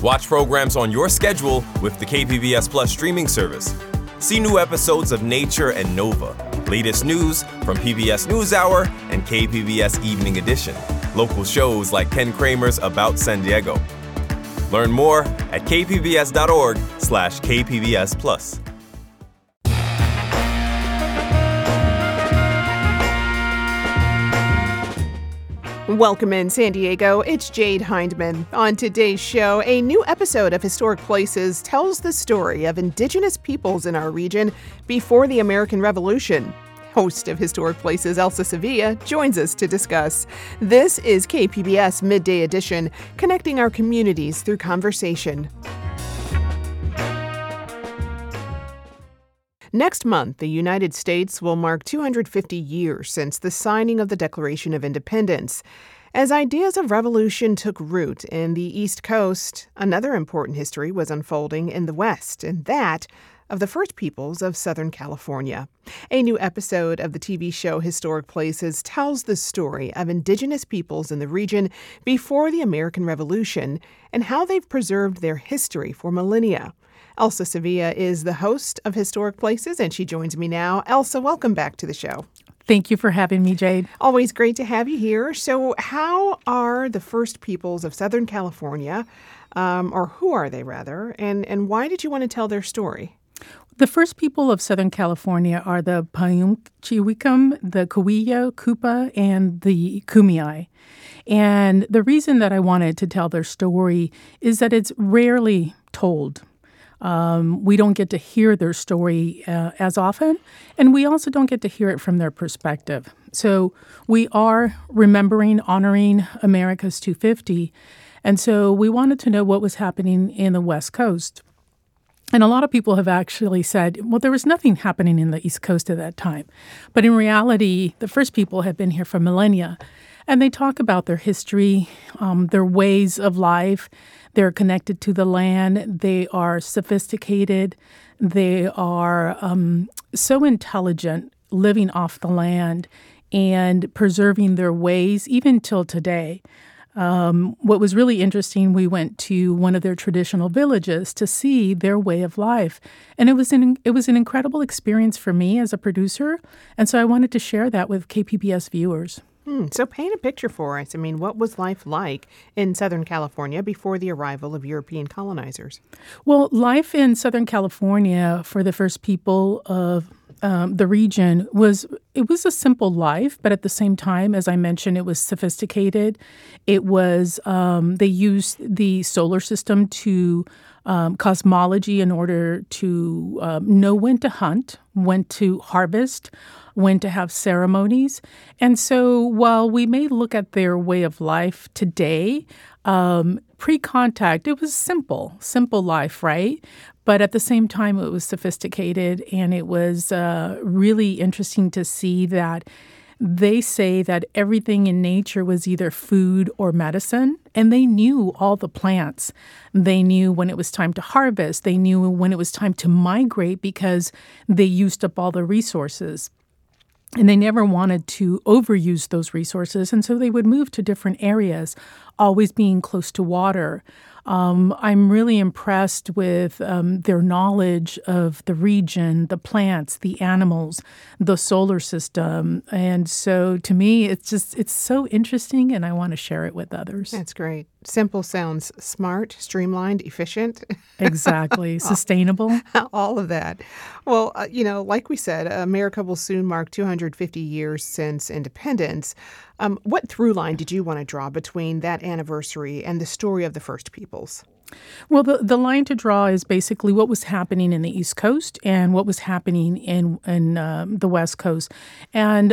Watch programs on your schedule with the KPBS Plus streaming service. See new episodes of Nature and Nova, latest news from PBS NewsHour and KPBS Evening Edition, local shows like Ken Kramer's About San Diego. Learn more at kpbs.org/KPBS Plus. Welcome in San Diego, it's Jade Hindman. On today's show, a new episode of Historic Places tells the story of indigenous peoples in our region before the American Revolution. Host of Historic Places, Elsa Sevilla, joins us to discuss. This is KPBS Midday Edition, connecting our communities through conversation. Next month, the United States will mark 250 years since the signing of the Declaration of Independence. As ideas of revolution took root in the East Coast, another important history was unfolding in the West, and that of the first peoples of Southern California. A new episode of the TV show Historic Places tells the story of indigenous peoples in the region before the American Revolution and how they've preserved their history for millennia. Elsa Sevilla is the host of Historic Places, and she joins me now. Elsa, welcome back to the show. Thank you for having me, Jade. Always great to have you here. So how are the first peoples of Southern California, or who are they rather, and why did you want to tell their story? The first people of Southern California are the Pamunkeyfiwakam, the Cahuilla, Kupa, and the Kumeyaay. And the reason that I wanted to tell their story is that it's rarely told. We don't get to hear their story as often, and we also don't get to hear it from their perspective. So we are remembering, honoring America's 250, and so we wanted to know what was happening in the West Coast. And a lot of people have actually said, well, there was nothing happening in the East Coast at that time. But in reality, the first people have been here for millennia, and they talk about their history, their ways of life. They're connected to the land. They are sophisticated. They are so intelligent, living off the land and preserving their ways, even till today. What was really interesting, we went to one of their traditional villages to see their way of life. And it was an incredible experience for me as a producer. And so I wanted to share that with KPBS viewers. So paint a picture for us. I mean, what was life like in Southern California before the arrival of European colonizers? Well, life in Southern California for the first people of the region was a simple life, but at the same time, as I mentioned, it was sophisticated. It was they used the solar system to cosmology in order to know when to hunt, when to harvest, when to have ceremonies. And so while we may look at their way of life today, pre-contact, it was simple life, right? But at the same time, it was sophisticated, and it was really interesting to see that they say that everything in nature was either food or medicine, and they knew all the plants. They knew when it was time to harvest. They knew when it was time to migrate because they used up all the resources. And they never wanted to overuse those resources, and so they would move to different areas, always being close to water. I'm really impressed with their knowledge of the region, the plants, the animals, the solar system. And so to me, it's so interesting, and I want to share it with others. That's great. Simple sounds smart, streamlined, efficient. Exactly. Sustainable. All of that. Well, like we said, America will soon mark 250 years since independence. What through line did you want to draw between that anniversary and the story of the first peoples? Well, the line to draw is basically what was happening in the East Coast and what was happening in the West Coast. And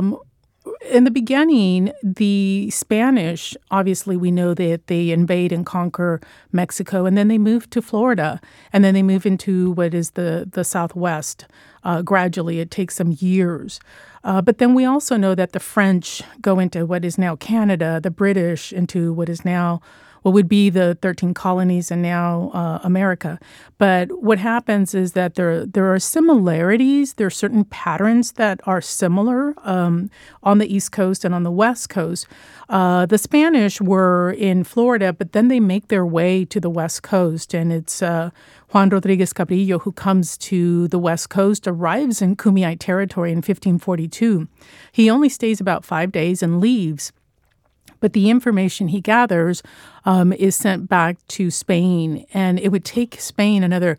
in the beginning, the Spanish, obviously we know that they invade and conquer Mexico, and then they move to Florida, and then they move into what is the Southwest. Gradually, it takes some years. But then we also know that the French go into what is now Canada, the British into what is now what would be the 13 colonies and now America. But what happens is that there are similarities. There are certain patterns that are similar on the East Coast and on the West Coast. The Spanish were in Florida, but then they make their way to the West Coast, and it's Juan Rodriguez Cabrillo who comes to the West Coast, arrives in Kumeyaay territory in 1542. He only stays about 5 days and leaves. But the information he gathers is sent back to Spain, and it would take Spain another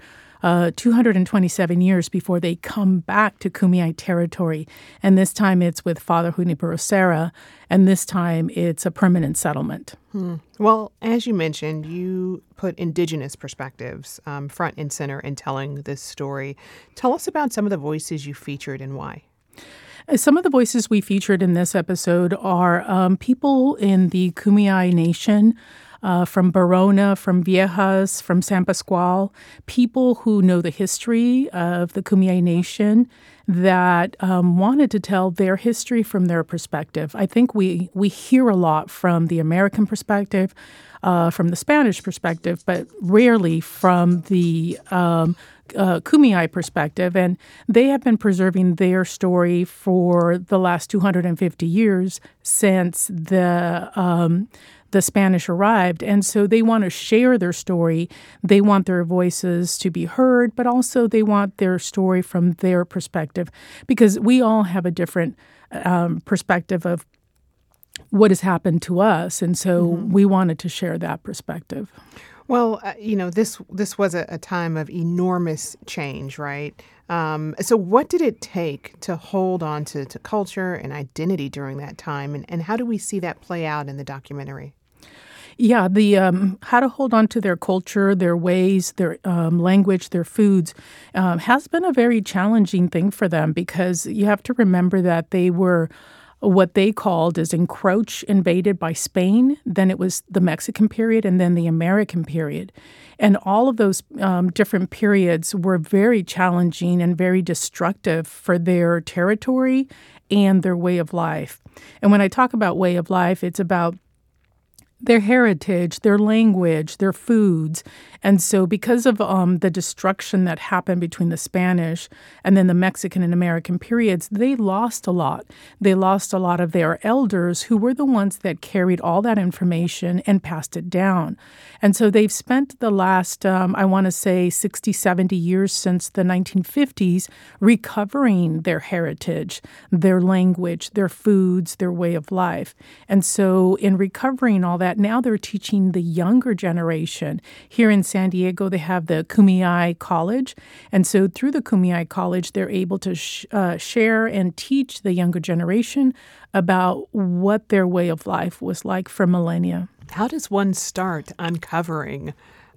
227 years before they come back to Kumeyaay territory. And this time it's with Father Junipero Serra, and this time it's a permanent settlement. Well, as you mentioned, you put indigenous perspectives front and center in telling this story. Tell us about some of the voices you featured and why. Some of the voices we featured in this episode are people in the Kumeyaay Nation, from Barona, from Viejas, from San Pascual, people who know the history of the Kumeyaay Nation that wanted to tell their history from their perspective. I think we hear a lot from the American perspective, from the Spanish perspective, but rarely from the Kumeyaay perspective, and they have been preserving their story for the last 250 years since the Spanish arrived. And so they want to share their story. They want their voices to be heard, but also they want their story from their perspective, because we all have a different perspective of what has happened to us. And so we wanted to share that perspective. Well, this was a time of enormous change, right? So what did it take to hold on to culture and identity during that time? And how do we see that play out in the documentary? Yeah, the how to hold on to their culture, their ways, their language, their foods has been a very challenging thing for them, because you have to remember that they were what they called as invaded by Spain. Then it was the Mexican period and then the American period. And all of those different periods were very challenging and very destructive for their territory and their way of life. And when I talk about way of life, it's about their heritage, their language, their foods. And so because of the destruction that happened between the Spanish and then the Mexican and American periods, they lost a lot. They lost a lot of their elders, who were the ones that carried all that information and passed it down. And so they've spent the last, I want to say, 60, 70 years since the 1950s recovering their heritage, their language, their foods, their way of life. And so in recovering all that, now they're teaching the younger generation. Here in San Diego, they have the Kumeyaay College. And so through the Kumeyaay College, they're able to share and teach the younger generation about what their way of life was like for millennia. How does one start uncovering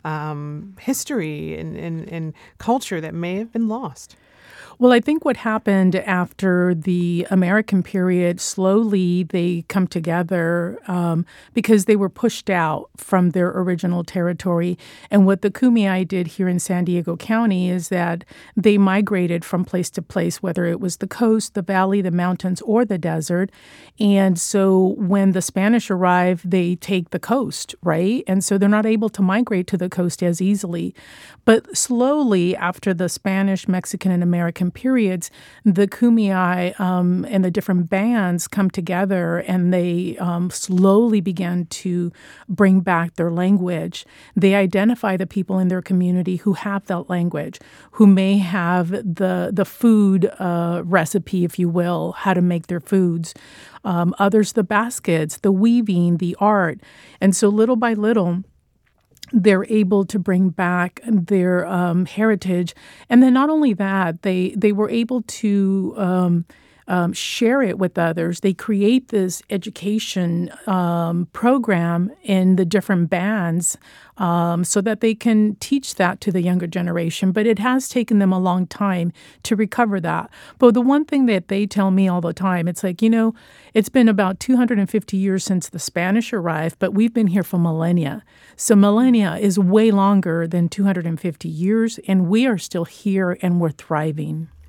history and culture that may have been lost? Well, I think what happened after the American period, slowly they come together because they were pushed out from their original territory. And what the Kumeyaay did here in San Diego County is that they migrated from place to place, whether it was the coast, the valley, the mountains, or the desert. And so when the Spanish arrive, they take the coast, right? And so they're not able to migrate to the coast as easily. But slowly, after the Spanish, Mexican, and American periods, the Kumeyaay and the different bands come together, and they slowly began to bring back their language. They identify the people in their community who have that language, who may have the food recipe, if you will, how to make their foods. Others, the baskets, the weaving, the art. And so little by little, they're able to bring back their heritage. And then not only that, they were able to share it with others. They create this education program in the different bands so that they can teach that to the younger generation. But it has taken them a long time to recover that. But the one thing that they tell me all the time, it's like, it's been about 250 years since the Spanish arrived, but we've been here for millennia. So millennia is way longer than 250 years, and we are still here and we're thriving.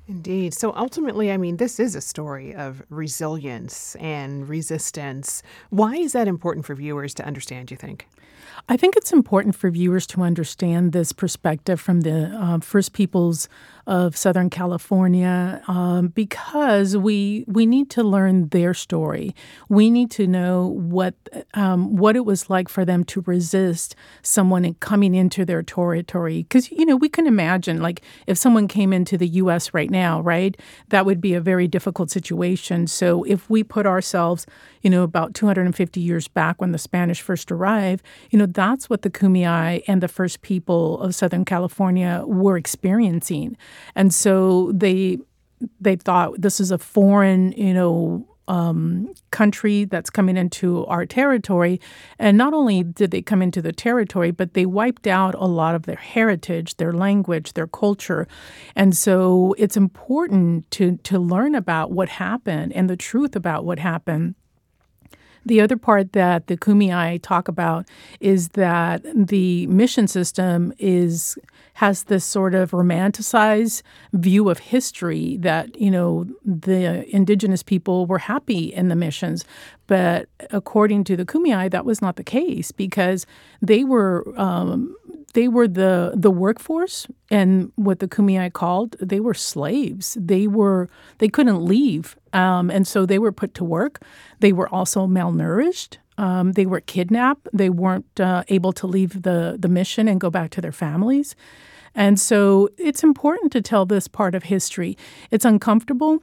Indeed. So ultimately, I mean, this is a story of resilience and resistance. Why is that important for viewers to understand, you think? I think it's important for viewers to understand this perspective from the First Peoples of Southern California because we need to learn their story. We need to know what it was like for them to resist someone coming into their territory. Because, we can imagine, like, if someone came into the U.S. right now, right, that would be a very difficult situation. So if we put ourselves, about 250 years back when the Spanish first arrived, that's what the Kumeyaay and the First People of Southern California were experiencing. And so they thought this is a foreign, country that's coming into our territory. And not only did they come into the territory, but they wiped out a lot of their heritage, their language, their culture. And so it's important to learn about what happened and the truth about what happened. The other part that the Kumeyaay talk about is that the mission system has this sort of romanticized view of history that, the indigenous people were happy in the missions. But according to the Kumeyaay, that was not the case because they were the workforce, and what the Kumeyaay called, they were slaves. They couldn't leave, and so they were put to work. They were also malnourished. They were kidnapped. They weren't able to leave the mission and go back to their families. And so it's important to tell this part of history. It's uncomfortable.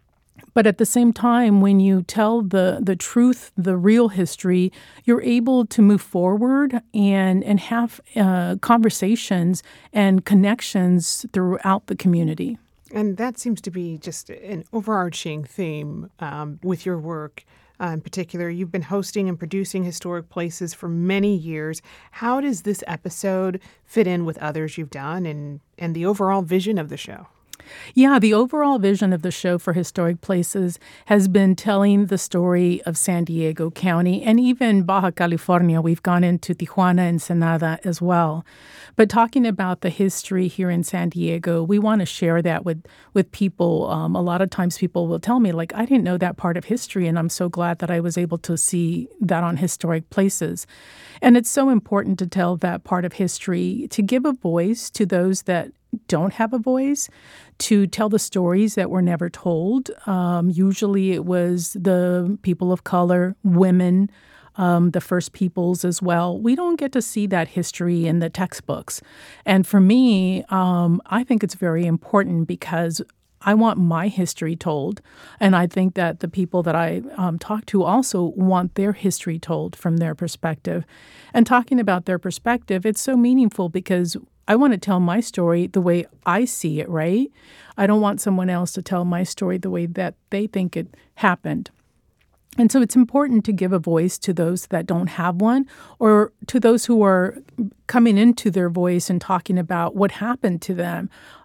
But at the same time, when you tell the truth, the real history, you're able to move forward and have conversations and connections throughout the community. And that seems to be just an overarching theme with your work. In particular, you've been hosting and producing historic places for many years. How does this episode fit in with others you've done and the overall vision of the show? Yeah, the overall vision of the show for Historic Places has been telling the story of San Diego County and even Baja California. We've gone into Tijuana and Ensenada as well. But talking about the history here in San Diego, we want to share that with people. A lot of times people will tell me, like, I didn't know that part of history, and I'm so glad that I was able to see that on Historic Places. And it's so important to tell that part of history, to give a voice to those that don't have a voice, to tell the stories that were never told. Usually it was the people of color, women, the First Peoples as well. We don't get to see that history in the textbooks. And for me, I think it's very important because I want my history told. And I think that the people that I talk to also want their history told from their perspective. And talking about their perspective, it's so meaningful because I want to tell my story the way I see it, right? I don't want someone else to tell my story the way that they think it happened. And so it's important to give a voice to those that don't have one, or to those who are coming into their voice and talking about what happened to them.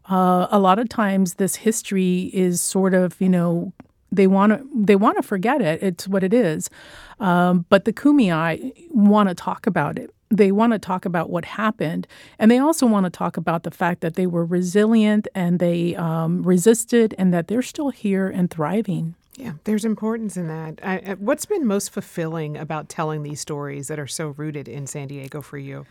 A lot of times this history is sort of, they want to forget it. It's what it is. But the Kumeyaay want to talk about it. They want to talk about what happened, and they also want to talk about the fact that they were resilient and they resisted, and that they're still here and thriving. Yeah, there's importance in that. What's been most fulfilling about telling these stories that are so rooted in San Diego for you?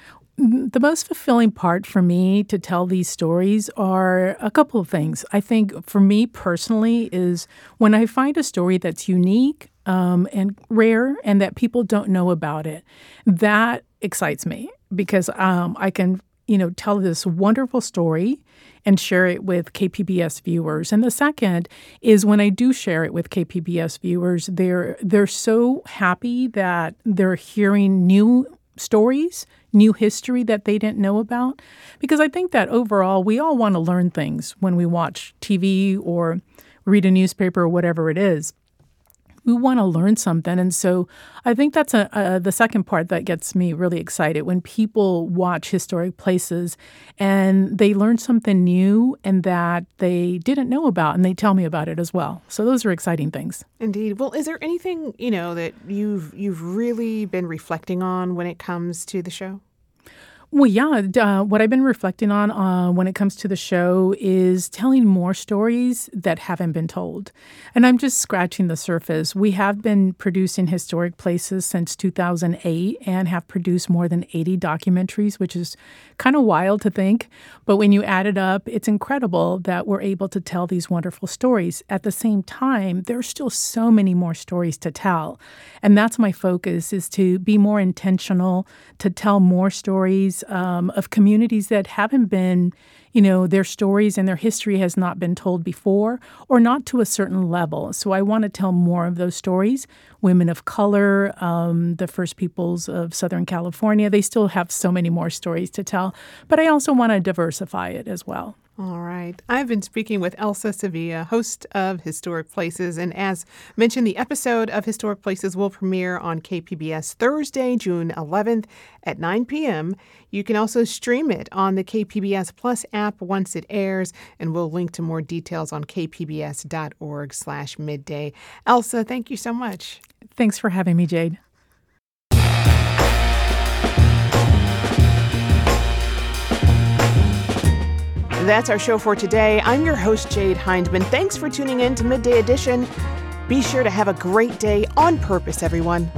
The most fulfilling part for me to tell these stories are a couple of things. I think for me personally is when I find a story that's unique and rare and that people don't know about it. That excites me because I can, tell this wonderful story and share it with KPBS viewers. And the second is when I do share it with KPBS viewers, they're so happy that they're hearing new stories, new history that they didn't know about. Because I think that overall, we all want to learn things when we watch TV or read a newspaper or whatever it is. We want to learn something. And so I think that's the second part that gets me really excited when people watch Historic Places and they learn something new and that they didn't know about, and they tell me about it as well. So those are exciting things. Indeed. Well, is there anything, that you've really been reflecting on when it comes to the show? Well, yeah. What I've been reflecting on when it comes to the show is telling more stories that haven't been told. And I'm just scratching the surface. We have been producing historic places since 2008 and have produced more than 80 documentaries, which is kind of wild to think. But when you add it up, it's incredible that we're able to tell these wonderful stories. At the same time, there's still so many more stories to tell. And that's my focus, is to be more intentional, to tell more stories of communities that haven't been, their stories and their history has not been told before, or not to a certain level. So I want to tell more of those stories. Women of color, the First Peoples of Southern California, they still have so many more stories to tell. But I also want to diversify it as well. All right. I've been speaking with Elsa Sevilla, host of Historic Places. And as mentioned, the episode of Historic Places will premiere on KPBS Thursday, June 11th at 9 p.m. You can also stream it on the KPBS Plus app once it airs, and we'll link to more details on kpbs.org/midday. Elsa, thank you so much. Thanks for having me, Jade. That's our show for today. I'm your host, Jade Hindman. Thanks for tuning in to Midday Edition. Be sure to have a great day on purpose, everyone.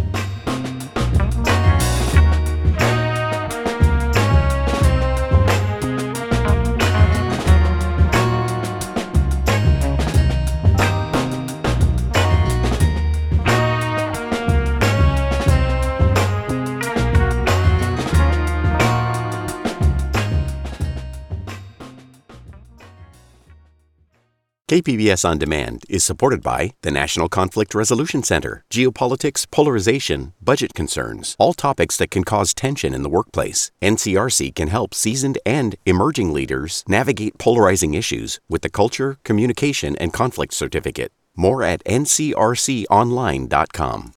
KPBS On Demand is supported by the National Conflict Resolution Center, geopolitics, polarization, budget concerns, all topics that can cause tension in the workplace. NCRC can help seasoned and emerging leaders navigate polarizing issues with the Culture, Communication, and Conflict Certificate. More at ncrconline.com.